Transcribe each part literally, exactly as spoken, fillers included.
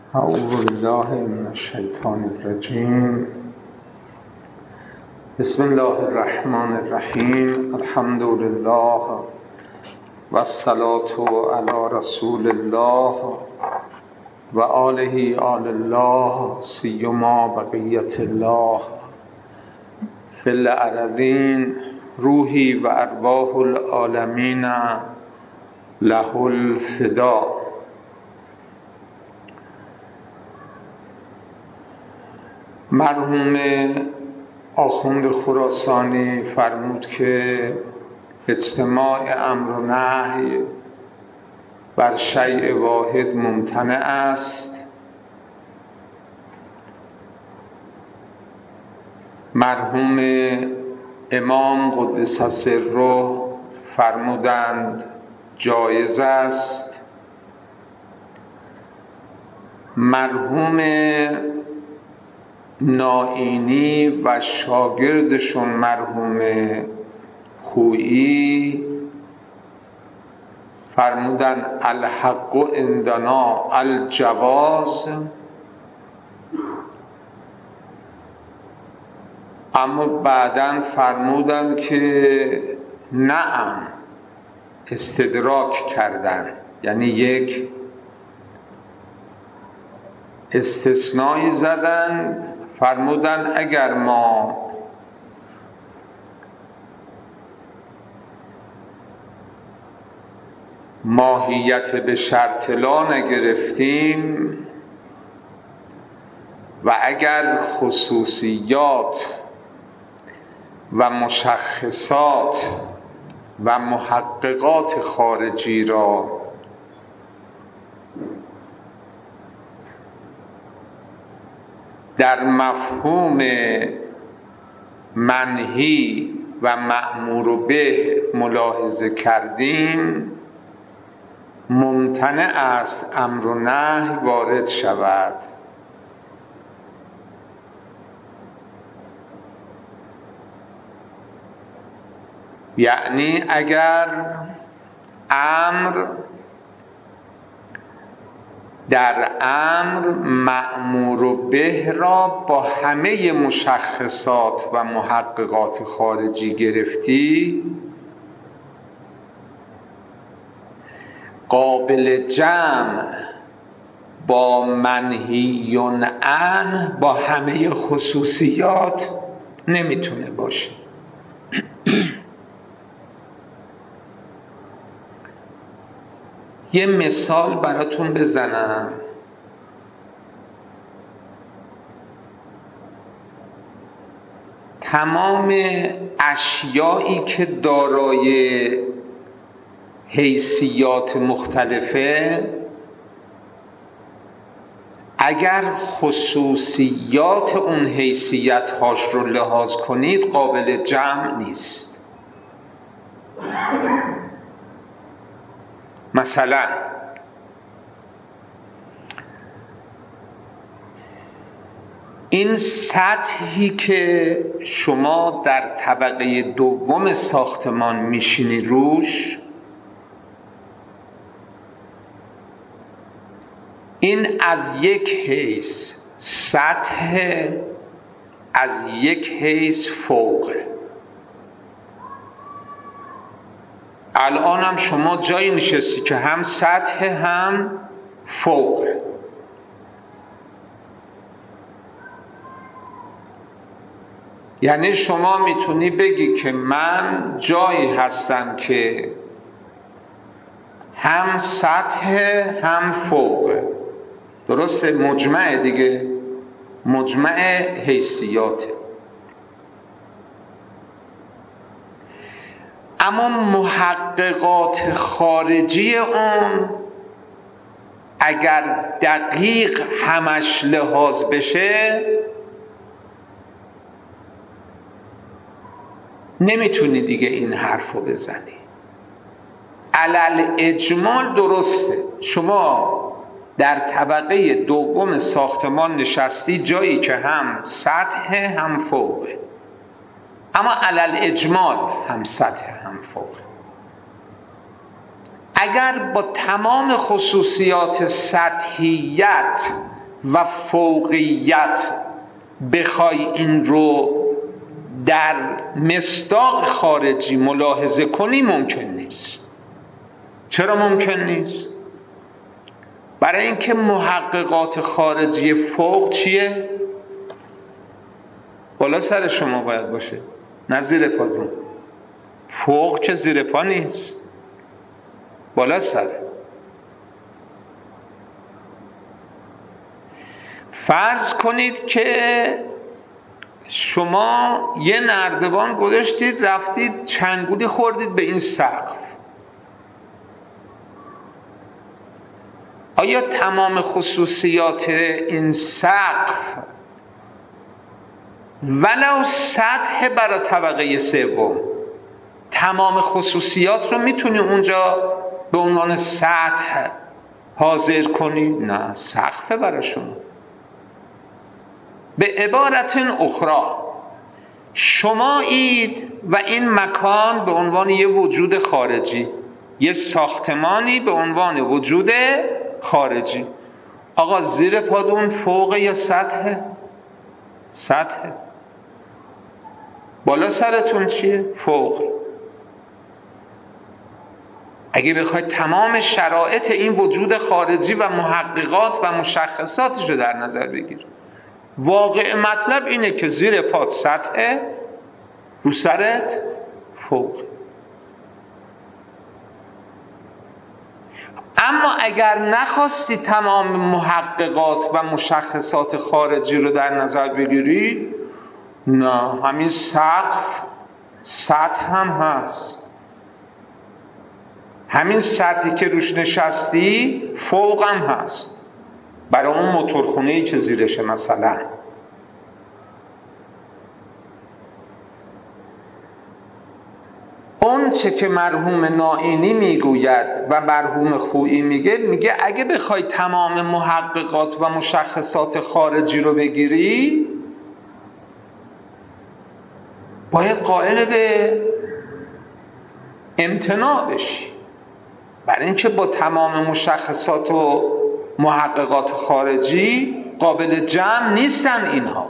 اعوذ بالله من الشیطان الرجیم. بسم الله الرحمن الرحیم. الحمد لله و الصلاة علی رسول الله و آله آل الله سیما بقیت الله فی الارضین روحی و ارواح العالمین له الفدا. مرحوم آخوند خراسانی فرمود که اجتماع امر و نهی بر شیء واحد ممتنع است. مرحوم امام قدس سره فرمودند جایز است. مرحوم نائینی و شاگردشون مرحوم خویی فرمودن الحق عندنا الجواز، اما بعداً فرمودن که نعم، استدراک کردن، یعنی یک استثنایی زدن، فرمودن اگر ما ماهیت به شرط لا نگرفتیم و اگر خصوصیات و مشخصات و محققات خارجی را در مفهوم منهی و مأمور به ملاحظه کردیم، ممتنع است امر و نهی وارد شود. یعنی اگر امر در امر مأمور به را با همه مشخصات و محققات خارجی گرفتی، قابل جمع با منهی عنه با همه خصوصیات نمیتونه باشه. یه مثال براتون بزنم. تمام اشیایی که دارای حیثیات مختلفه، اگر خصوصیات اون حیثیت هاش رو لحاظ کنید قابل جمع نیست. مثلا این سطحی که شما در طبقه دوم ساختمان میشینی روش، این از یک حیث سطح، از یک حیث فوقه. الان هم شما جایی نشستی که هم سطح هم فوقه. یعنی شما میتونی بگی که من جایی هستم که هم سطح هم فوقه. درسته؟ مجمع دیگه، مجمع حیثیاته. اما محققات خارجی اون اگر دقیق همش لحاظ بشه نمیتونی دیگه این حرفو بزنی. علل اجمال درسته، شما در طبقه دوم ساختمان نشستی جایی که هم سطح هم فوقه، اما علل اجمال هم سطح هم فوقه. اگر با تمام خصوصیات سطحیت و فوقیت بخوای این رو در مصداق خارجی ملاحظه کنی ممکن نیست. چرا ممکن نیست؟ برای اینکه محققات خارجی فوق چیه؟ بالا سر شما باید باشه، نه زیر پاتون. فوق که زیر پا نیست، بالا سر. فرض کنید که شما یه نردبان گذاشتید رفتید چنگولی خوردید به این سقف. آیا تمام خصوصیات این سقف ولو سطح برای طبقه سوم، تمام خصوصیات رو میتونی اونجا به عنوان سطح حاضر کنی؟ نه، سقف برای شما. به عبارت اخرى شما اید و این مکان به عنوان یه وجود خارجی، یه ساختمانی به عنوان وجود خارجی. آقا زیر پادون فوق یا سطح؟ سطح. بالا سرتون چیه؟ فوق. اگه بخواید تمام شرایط این وجود خارجی و محققات و مشخصاتش رو در نظر بگیرید، واقع مطلب اینه که زیر پات سطح، رو سرت فوق. اما اگر نخواستی تمام محققات و مشخصات خارجی رو در نظر بگیری، نه، همین سقف سطح هم هست. همین سطحی که روش نشستی فوق هم هست برای اون موتورخونه‌ای که زیرشه. مثلا اون چه که مرحوم نائینی میگوید و مرحوم خویی میگه، میگه اگه بخوای تمام محققات و مشخصات خارجی رو بگیری باید قائل به امتناع بشی، برای اینکه با تمام مشخصات و محققات خارجی قابل جمع نیستن اینها.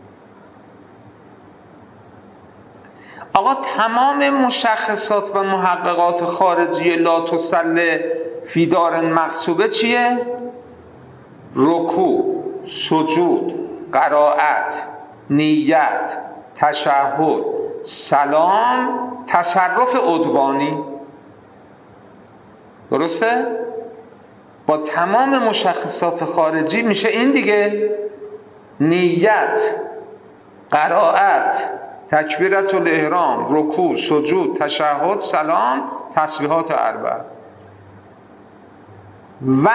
آقا تمام مشخصات و محققات خارجی لا تسل فی دار مغصوبه چیه؟ رکوع، سجود، قرائت، نیت، تشهد، سلام، تصرف عدوانی. درسته؟ با تمام مشخصات خارجی میشه این دیگه: نیت، قرائت، تکبیرت الاحرام، رکوع، سجود، تشهد، سلام، تسبیحات اربع و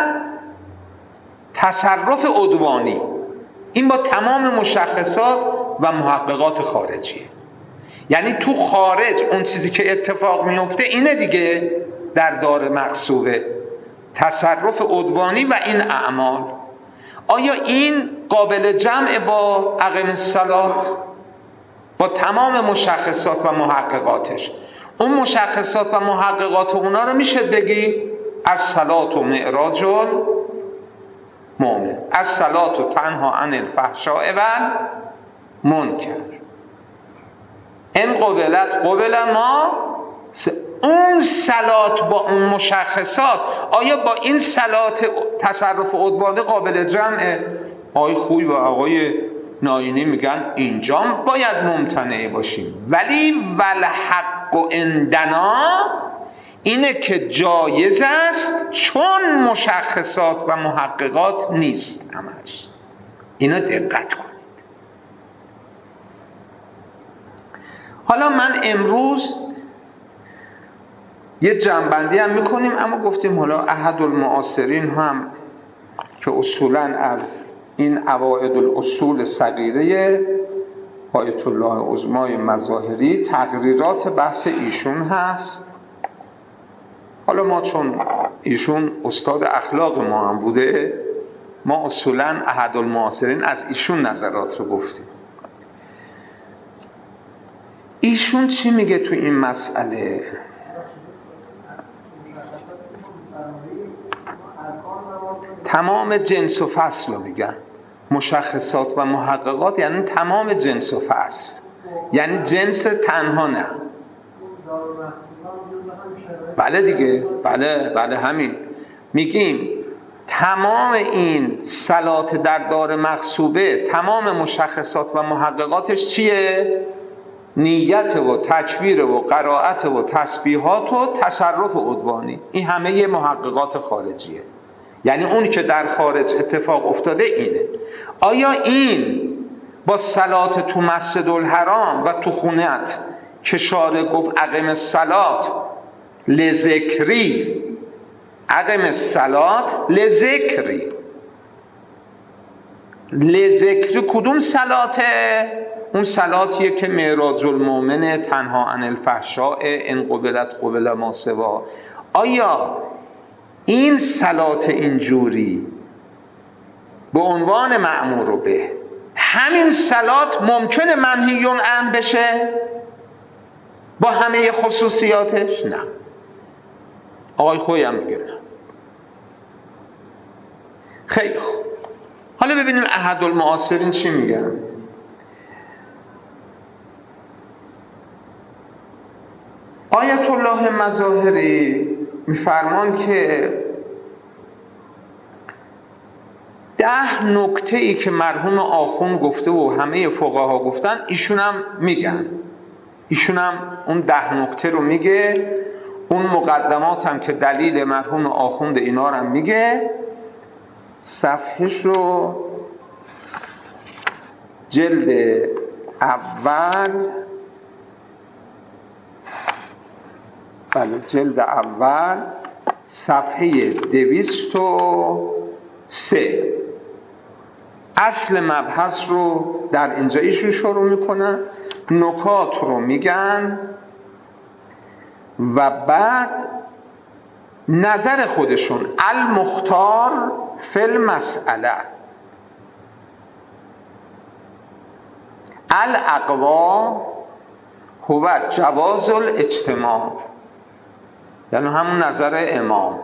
تصرف عدوانی. این با تمام مشخصات و محققات خارجیه. یعنی تو خارج اون چیزی که اتفاق میفته اینه دیگه، در دار مغصوبه، تصرف عدوانی و این اعمال. آیا این قابل جمع با اقیم الصلاة؟ با تمام مشخصات و محققاتش. اون مشخصات و محققات اونا رو میشه بگی الصلاة و معراج المؤمن، الصلاة و تنها عن الفحشاء و المنکر. این قبلت قبل ما. اون صلات با اون مشخصات، آیا با این صلات تصرف عدوانی قابل جمعه؟ آقای خوی و آقای نائینی میگن اینجا باید ممتنع باشیم، ولی والحق و عندنا اینه که جایز است چون مشخصات و محققات نیست همش. اینا دقت کنید. حالا من امروز یه جنبندی هم میکنیم، اما گفتیم حالا احد المعاصرین هم که اصولاً از این عوائد الاصول صغیره آیت الله عظمای مظاهری تقریرات بحث ایشون هست. حالا ما چون ایشون استاد اخلاق ما هم بوده، ما اصولاً احد المعاصرین از ایشون نظرات رو گفتیم. ایشون چی میگه تو این مسئله؟ تمام جنس و فصل رو میگن. مشخصات و محققات یعنی تمام جنس و فصل، یعنی جنس تنها نه. بله دیگه، بله بله همین میگیم تمام این صلات در دار مغصوبه، تمام مشخصات و محققاتش چیه؟ نیت و تکبیر و قرائت و تسبیحات و تصرف عدوانی. این همه محققات خارجیه، یعنی اونی که در خارج اتفاق افتاده اینه. آیا این با صلات تو مسجد الحرام و تو خونت که شارع گفت اقیم الصلات لذکری، اقیم الصلات لذکری، لذکری کدوم صلاته؟ اون صلاتیه که معراج المؤمن، تنها عن الفحشاء، ان قبلت قبل ما سوا. آیا این صلات اینجوری به عنوان مأمور به، همین صلات ممکنه منهی عنه بشه با همه خصوصیاتش؟ نه. آقای خویی هم میگه نه. خیلی خوب، حالا ببینیم احد المعاصرین چی میگن. آیت الله مظاهری میفرمان که ده نکته ای که مرحوم آخوند گفته و همه فقها گفتن ایشون هم میگن، ایشون هم اون ده نکته رو میگه، اون مقدمات هم که دلیل مرحوم آخوند اینا رو هم میگه. صفحهش رو جلد اول، بله جلد اول صفحه دویست و سه اصل مبحث رو در اینجا ایشون شروع میکنن، نکات رو میگن و بعد نظر خودشون المختار فی المسئله الاقوا هو جواز الاجتماع، یعنی همون نظر امام.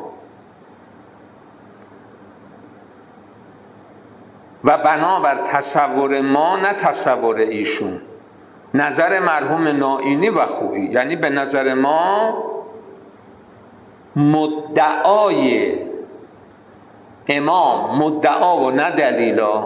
و بنابر تصور ما نه تصور ایشون، نظر مرحوم نائینی و خویی، یعنی به نظر ما مدعای امام، مدعا و نه دلیلا،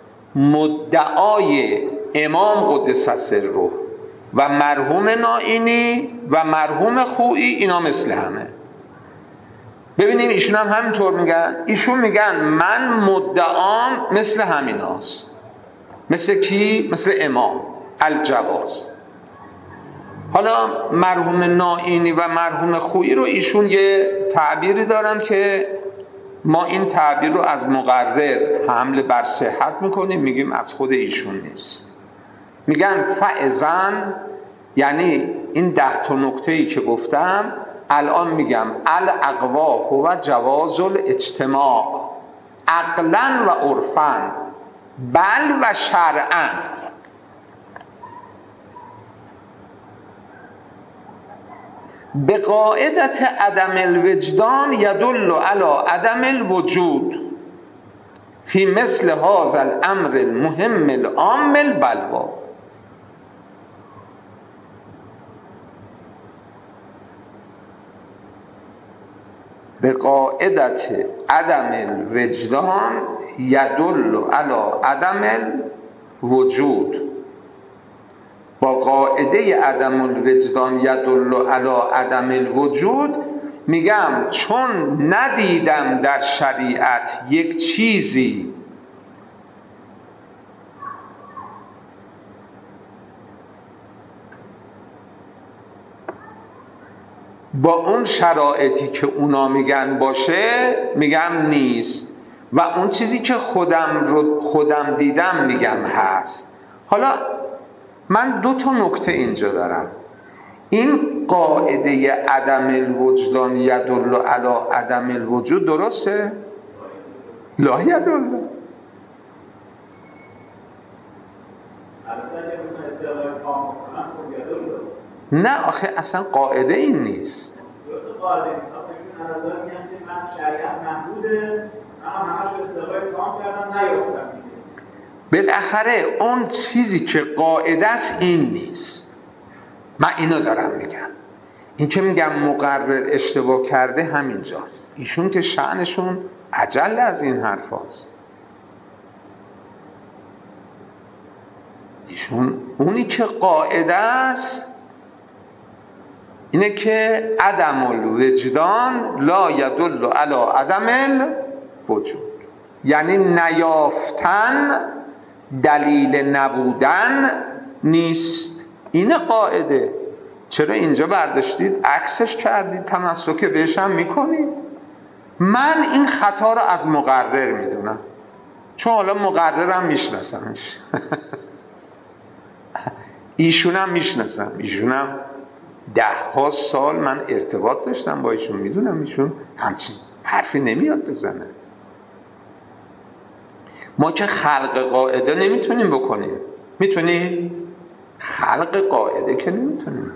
مدعای امام قدس سره و مرحوم نائینی و مرحوم خویی اینا مثل همه. ببینیم ایشون هم همینطور میگن. ایشون میگن من مدعام مثل همیناست. مثل کی؟ مثل امام، الجواز. حالا مرحوم نائینی و مرحوم خویی رو ایشون یه تعبیری دارن که ما این تعبیر رو از مقرر حمل بر صحت میکنیم، میگیم از خود ایشون نیست. میگن فاذن، یعنی این ده تا نکته‌ای که گفتم الان میگم الاقوا هو جواز الاجتماع عقلا و عرفا بل و شرعا. به قاعدت عدم الوجدان یدل علی عدم الوجود فی مثل هذا الامر المهم العام البلوا. به قاعدت عدم الوجدان یدل علی عدم الوجود، با قاعده عدم الوجدان یدل علی عدم الوجود میگم چون ندیدم در شریعت یک چیزی با اون شرایطی که اونا میگن باشه، میگم نیست، و اون چیزی که خودم رو خودم دیدم میگم هست. حالا من دو تا نکته اینجا دارم. این قاعده عدم الوجدان یدل علی عدم الوجود درسته؟ لا یدل. نه آخه اصلا قاعده این نیست. قاعده نیست. آخه من نظر میگم که من شریعت محدوده بالاخره اون چیزی که قاعده است این نیست. من اینو دارم میگم. این که میگم مقرر اشتباه کرده همینجاست. ایشون که شأنشون عجل از این حرف هاست. ایشون اونی که قاعده است اینه که عدم الوجدان لا یدل علی عدم الوجود، یعنی نیافتن دلیل نبودن نیست. اینه قاعده. چرا اینجا برداشتید عکسش کردید، تمسک بهش هم میکنید؟ من این خطا رو از مقرر میدونم، چون حالا مقررم میشناسمش. ایشونم میشناسم، ایشونم ده ها سال من ارتباط داشتم با ایشون، میدونم ایشون همچین حرفی نمیاد بزنه. ما که خلق قاعده نمیتونیم بکنیم. میتونیم؟ خلق قاعده که نمیتونیم.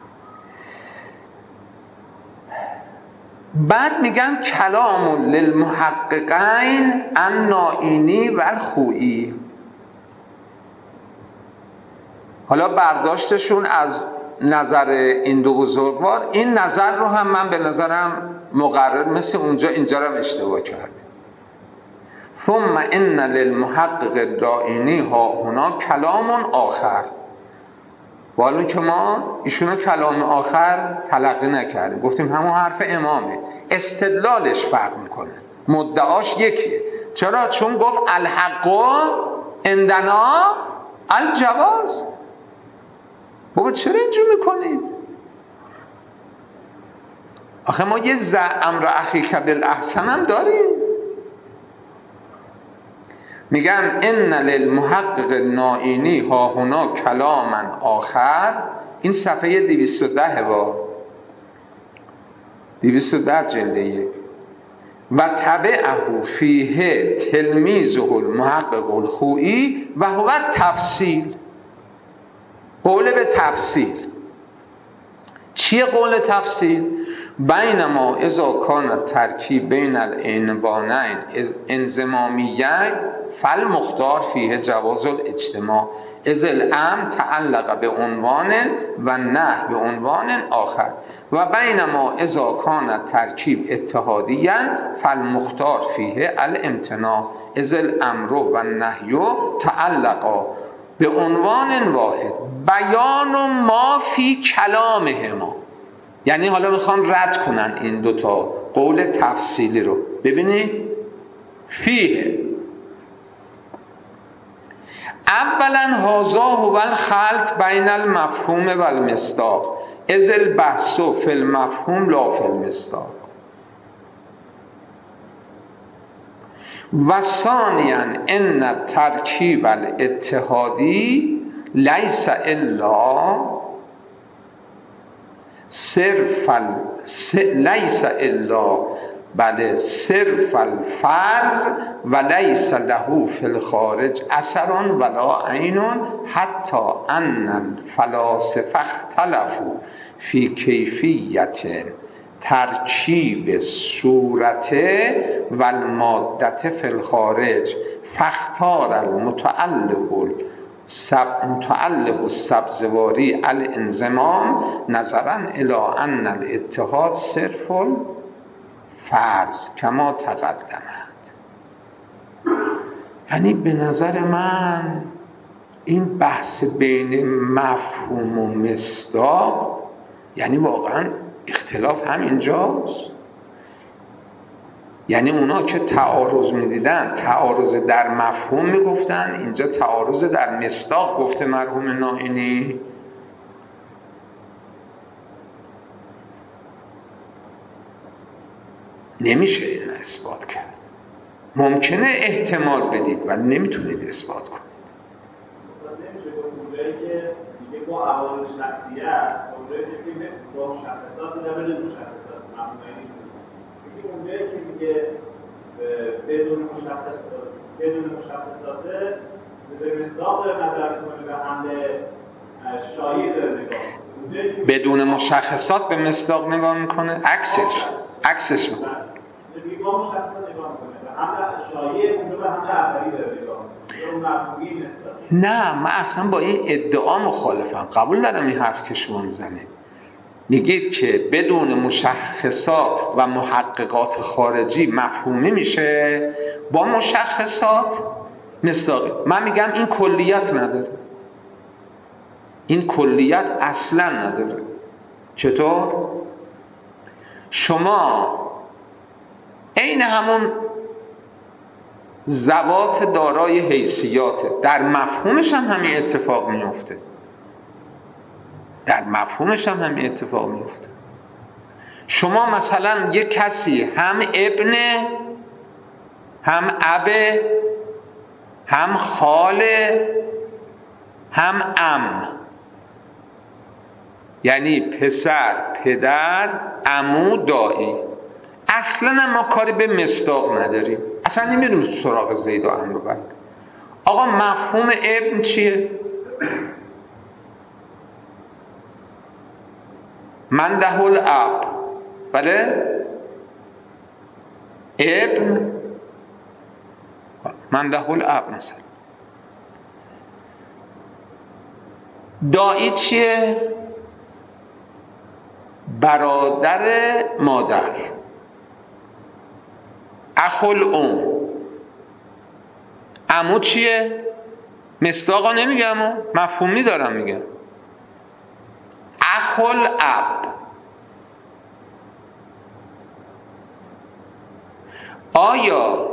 بعد میگم کلام للمحققین النائینی و الخوئی. حالا برداشتشون از نظر این دو بزرگوار، این نظر رو هم من به نظرم مقرر مثل اونجا اینجا رو اشتباه کرد. ثم ان للمحقق الدائینی ها هنا کلام آخر. والا که ما ایشونو کلام آخر تلقی نکردیم، گفتیم همون حرف امامه. استدلالش فرق میکنه، مدعاش یکیه. چرا؟ چون گفت الحق عندنا الجواز. بابا چرا اینجور میکنید؟ آخه ما یه ز امر اخیک بالاحسن هم داریم. میگن ان للمحقق النائینی ها هنا کلاما آخر. این صفحه دویست و ده با دویست و ده جلد یک. و تبعه فیه تلمیذه المحقق الخوئی و هو تفصیل. قول به تفصیل. چیه قول تفصیل؟ بینما اذا کان ترکیب بین العنوانین انضمامیه فالمختار فیه جواز الاجتماع اذ الامر تعلق به عنوان و نه به عنوان آخر و بینما اذا کان ترکیب اتحادیا فالمختار فیه الامتناع اذ الامر و النهی تعلق به عنوان واحد بیان ما فی کلامهما. یعنی حالا میخوان رد کنن این دوتا قول تفصیلی رو. ببینید فیه اولا هذا هو الخلط بین المفهوم و المصداق اذ البحث فی المفهوم لا فی المصداق. و ثانیا ان الترکیب الاتحادی لیس الا صرف لیس الا بل صرف الفرض و لیس له فی الخارج اثر ولا عین حتی ان الفلاسفه اختلفوا فی کیفیت ترکیب صورت و المادت فی الخارج فاختار المتعلق سب متعلق السبزواری الانضمام نظرا الی ان الاتحاد صرف فرض کما تقدمد. یعنی به نظر من این بحث بین مفهوم و مصداق یعنی واقعا اختلاف همینجاست. یعنی اونا که تعارض می‌دیدن تعارض در مفهوم میگفتن، اینجا تعارض در مصداق گفته مرحوم نائینی. نمیشه این اثبات کرد. ممکنه احتمال بدید ولی نمیتونید اثبات کنید. نمیشه گفت اونجایی که میگه با عوامل شخصیت، اونجایی که با مشخصات لول مشخصات مفهومی میگه اونجایی که میگه بدون مشخصات بدون مشخصات به مصداق نظر کنه به حمله شایع داره نگاه. بدون مشخصات به مصداق نگاه میکنه، عکسش عکسش میگه با مشخصات نگاه میکنه به حمله آیه اونجا به همه اولی داره نگاه میکنه، اون مفهومی مصداقی. نه، من اصلا با این ادعا مخالفم. قبول دارم این حرف که شما میزنه، میگید که بدون مشخصات و محققات خارجی مفهومی میشه، با مشخصات مصداقی. من میگم این کلیت نداره، این کلیت اصلا نداره. چطور؟ شما عین همون ذوات دارای حیثیات، در مفهومش هم همین اتفاق میفته، در مفهومش هم همین اتفاق میفته. شما مثلا یک کسی هم ابن، هم اب، هم خال، هم ام، یعنی پسر، پدر، عمو، دایی. اصلا ما کاری به مصداق نداریم، اصلا نمیریم سراغ زید و عمرو. بک آقا مفهوم ابن چیه؟ من ده الاب، بله؟ ابن من ده الاب مثلا. دایی چیه؟ برادر مادر، اخل ام. عمو چیه؟ مصداقا نمیگم، مفهومی دارم میگم. اخل اب. آیا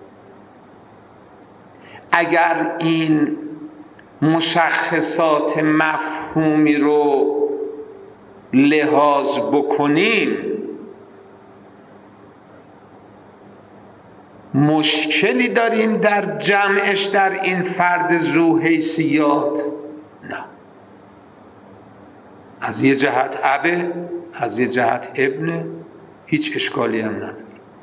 اگر این مشخصات مفهومی رو لحاظ بکنیم مشکلی داریم در جمعش در این فرد ذو حیثیات؟ نه. از یه جهت ابه، از یه جهت ابنه، هیچ اشکالی هم نداره.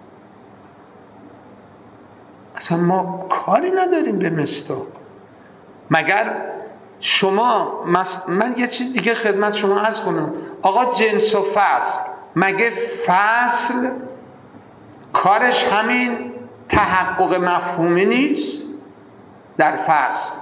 اصلا ما کاری نداریم به مصداق. مگر شما مس... من یه چیز دیگه خدمت شما عرض کنم. آقا جنس و فصل، مگه فصل کارش همین تحقق مفهومی نیست؟ در فصل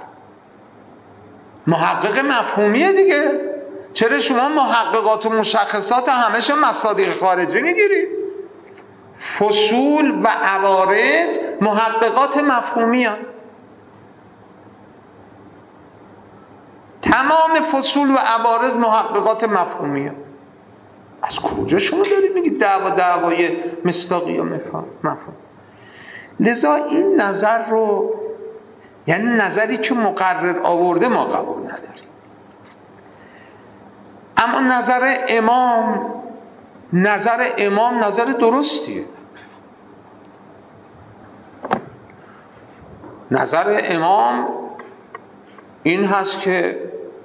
محقق مفهومیه دیگه. چرا شما محققات و مشخصات همش مصادیق خارجی میگیرید؟ فصول و عوارض محققات مفهومی هست. تمام فصول و عوارض محققات مفهومی هست. از کجا شما دارید میگید دعوا دعوای مصداقی یا مفهوم؟ لذا این نظر رو، یعنی نظری که مقرر آورده، ما قبول نداریم. اما نظر امام، نظر امام نظر درستیه. نظر امام این هست که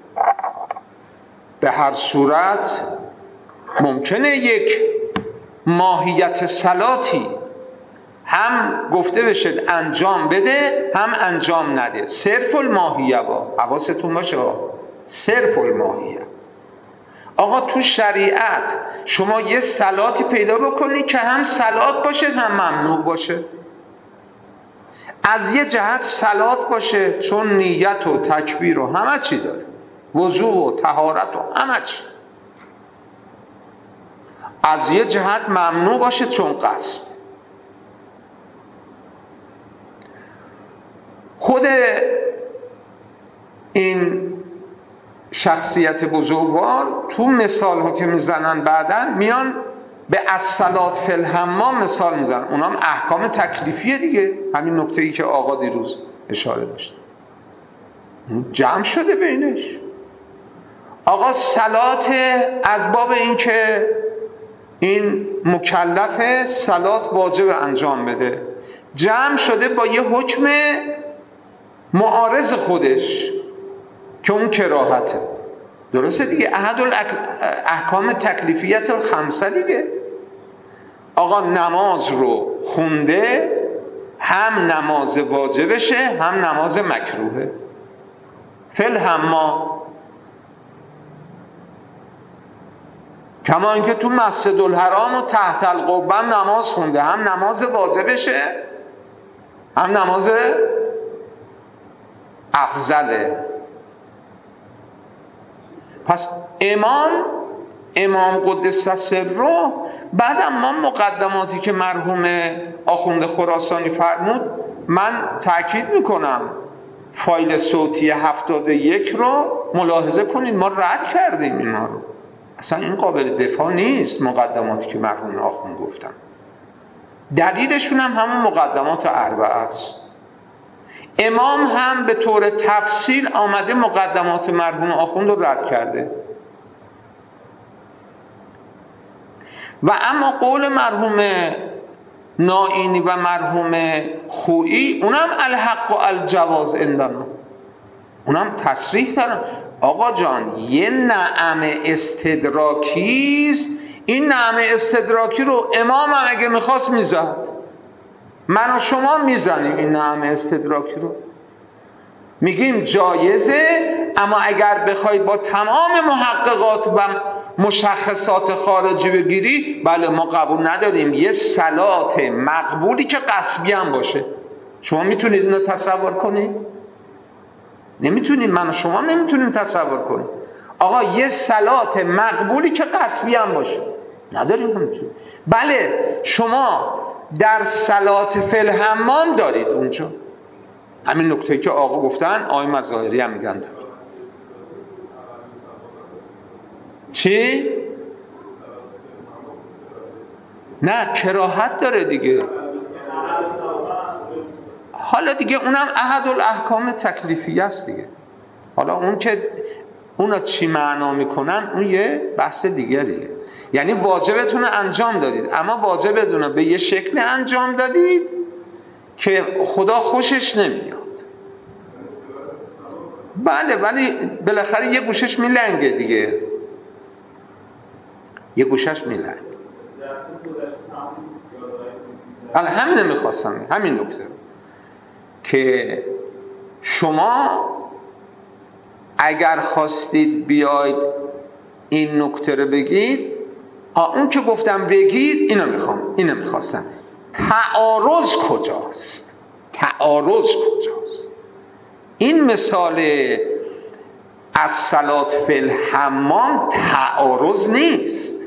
به هر صورت ممکنه یک ماهیت صلاتی هم گفته بشه انجام بده، هم انجام نده. صرف الماهیه، با حواستون باشه، صرف الماهیه. آقا تو شریعت شما یه صلاتی پیدا بکنی که هم صلات باشه هم ممنوع باشه. از یه جهت صلات باشه چون نیت و تکبیر و همه چی داره، وضوء و طهارت و همه چی. از یه جهت ممنوع باشه چون قصد. خود این شخصیت بزرگوار تو مثال ها که میزنن بعدن میان به الصلات فی الحمام مثال میزنن. اونا هم احکام تکلیفیه دیگه، همین نکته ای که آقا دیروز اشاره داشت جمع شده بینش. آقا صلات از باب این که این مکلف صلات واجب انجام بده، جمع شده با یه حکم معارض خودش که اون کراهته. درسته دیگه، احد احکام تکلیفیت الخمسه دیگه. آقا نماز رو خونده، هم نماز واجبشه هم نماز مکروهه. فل حمام، کما اینکه تو مسجد الحرام و تحت القبه نماز خونده، هم نماز واجبشه هم نماز افضله. پس امام امام قدس سره بعدم ما مقدماتی که مرحوم آخوند خراسانی فرمود، من تاکید میکنم فایل صوتی هفتاد و یک رو ملاحظه کنید، ما رد کردیم اینا رو، اصلا این قابل دفاع نیست. مقدماتی که مرحوم آخوند گفتن دلیلشون هم همون مقدمات اربعه است. امام هم به طور تفصیل آمده مقدمات مرحوم آخوند رو رد کرده. و اما قول مرحوم نائینی و مرحوم خویی اونم الحق و الجواز عندنا، اونم تصریح دارن آقا جان یه نعم استدراکیست، این نعم استدراکی رو امام هم اگه میخواست میزد، من و شما میزنیم این نعم استدراکی رو، میگیم جایزه، اما اگر بخوای با تمام محققات و مشخصات خارجی بگیری، بله ما قبول نداریم یه صلات مقبولی که قصبی هم باشه. شما میتونید اینو تصور کنید؟ نمیتونید، من و شما نمیتونیم تصور کنیم. آقا یه صلات مقبولی که قصبی هم باشه، نداریم همچون. بله شما در صلات فی الحمام دارید اونجا، همین نکته که آقا گفتن آقای مظاهری هم میگن. چی؟ نه کراهت داره دیگه. حالا دیگه اونم احد الاحکام تکلیفی است دیگه. حالا اون که اونا چی معنا میکنن اون یه بحث دیگریه. یعنی واجبتون رو انجام دادید، اما واجبتون رو به یه شکل انجام دادید که خدا خوشش نمیاد. بله ولی بالاخره یه گوشش میلنگه دیگه، یه گوشش میلنگه. حالا همینه میخواستم، همین نکته که شما اگر خواستید بیاید این نکته رو بگید، اون که گفتم بگید اینو میخوام، اینو میخواستم. تعارض کجاست؟ تعارض کجاست؟ این مثال از صلات فی الحمام تعارض نیست.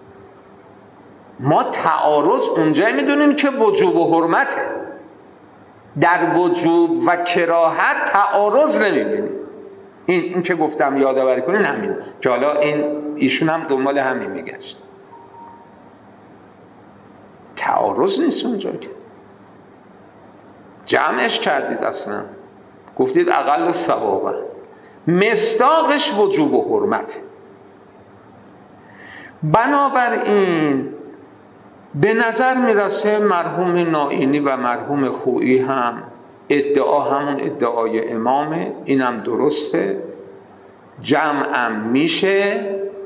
ما تعارض اونجایی میدونیم که وجوب و حرمته، در وجوب و کراهت تعارض نمیبینیم. این این که گفتم یادآوری کنین همین، که حالا این ایشون هم دنبال همین میگشت. تعارض نیست اونجا که جمعش کردید، اصلا گفتید اقل ثوابا، مصداقش وجوب و حرمته. بنابراین به نظر میرسه مرحوم نائینی و مرحوم خویی هم ادعا همون ادعای امامه، اینم درسته، جمعم میشه.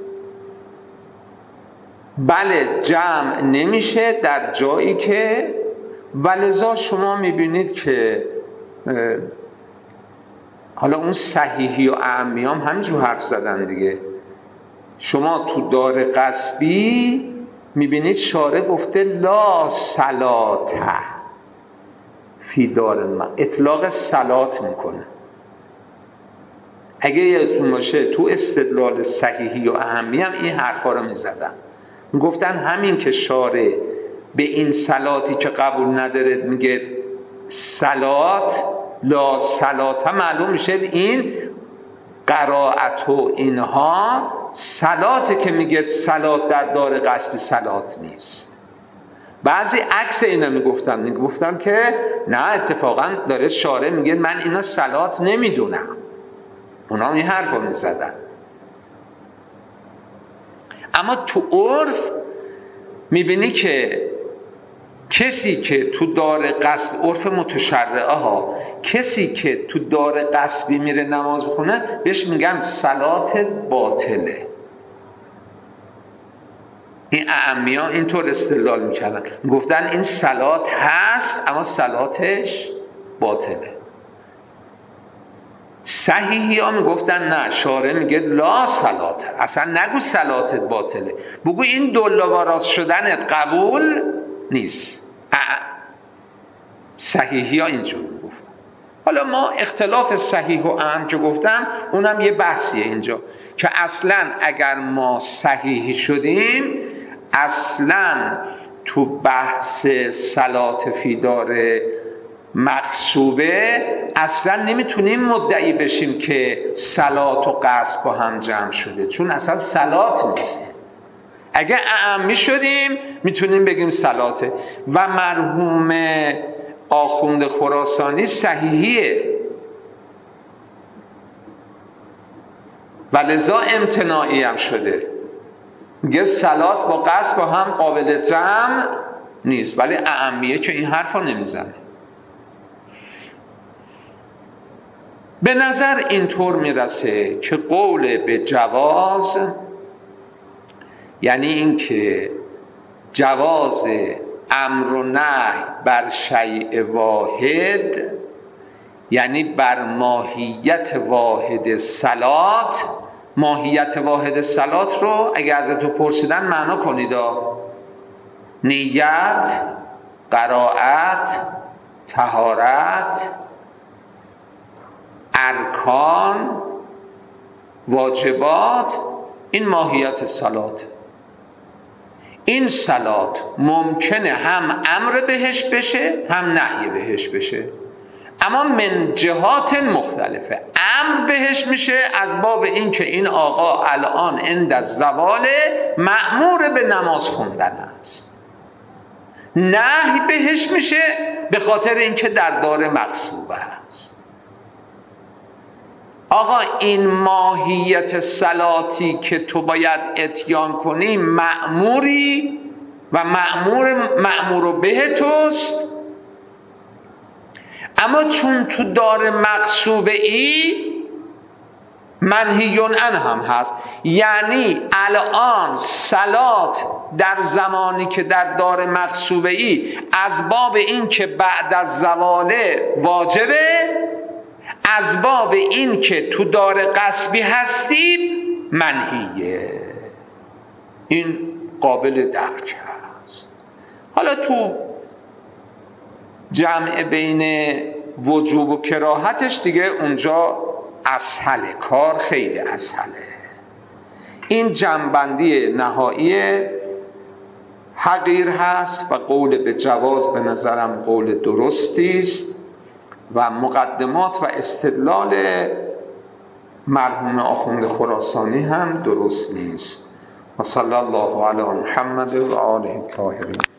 بله جمع نمیشه در جایی که، ولذا شما میبینید که حالا اون صحیحی و اعمی هم همینجور حرف زدن دیگه. شما تو دار قصبی میبینید شارع گفته لا صلات فی دار الماء، اطلاق صلات میکنه. اگه یادتون باشه تو استدلال صحیحی و اهمی هم این حرفا رو میزدن، میگفتن همین که شارع به این صلاتی که قبول نداره میگه صلات لا صلات، معلوم میشه این قرائت و اینها صلاته که میگه صلات در دار قصبی صلات نیست. بعضی عکس اینا میگفتن، میگفتن که نه اتفاقا داره شارع میگه من اینا صلات نمیدونم، اونا این حرفو میزدن. اما تو عرف میبینی که کسی که تو دار قصب، عرف متشرعه ها، کسی که تو دار قصبی میره نماز بخونه بهش میگن صلات باطله. این اعمی ها اینطور استدلال میکردن، گفتن این صلات هست اما صلاتش باطله. صحیحی ها میگفتن نه، شارع میگه لا صلات، اصلا نگو صلاتت باطله، بگو این دلواراز شدنت قبول نیست. صحیحی ها اینجور گفتن. حالا ما اختلاف صحیح و اعم که گفتم اونم یه بحثیه اینجا که اصلا اگر ما صحیحی شدیم اصلا تو بحث صلات فی دار مغصوبه اصلا نمیتونیم مدعی بشیم که صلات و قصد با هم جمع شده، چون اصلا صلات نیست. اگه اعمی شدیم میتونیم بگیم صلاته. و مرحوم آخوند خراسانی صحیحیه و لذا امتناعی هم شده، میگه صلات با قصد با هم قابل جمع نیست، ولی اعمیه که این حرف رو نمیزنه. به نظر اینطور میرسه که قول به جواز یعنی این که جواز امر و نهی بر شیء واحد، یعنی بر ماهیت واحد صلات. ماهیت واحد صلات رو اگه ازتون پرسیدن معنا کنید: نیت، قرائت، طهارت، ارکان، واجبات، این ماهیت صلات. این صلات ممکنه هم امر بهش بشه هم نهی بهش بشه، اما من جهات مختلفه. امر بهش میشه از باب این که این آقا الان عند الزوال مأمور به نماز خوندن است. نهی بهش میشه به خاطر اینکه در دار مغصوبه است. آقا این ماهیت صلاتی که تو باید اتیان کنی مأموری و مأمور مأمور به توست، اما چون تو دار مغصوبه ای منهیون عنه هم هست. یعنی الان صلات در زمانی که در دار مغصوبه ای از باب این که بعد از زواله واجبه، از باب این که تو دار غصبی هستی منهیه. این قابل درک هست. حالا تو جمع بین وجوب و کراهتش دیگه اونجا اسهله، کار خیلی اسهله. این جمع‌بندی نهایی حقیر هست و قول به جواز به نظرم قول درستی است و مقدمات و استدلال مرحوم آخوند خراسانی هم درست نیست. و صلی الله علی محمد و آله الطاهرین.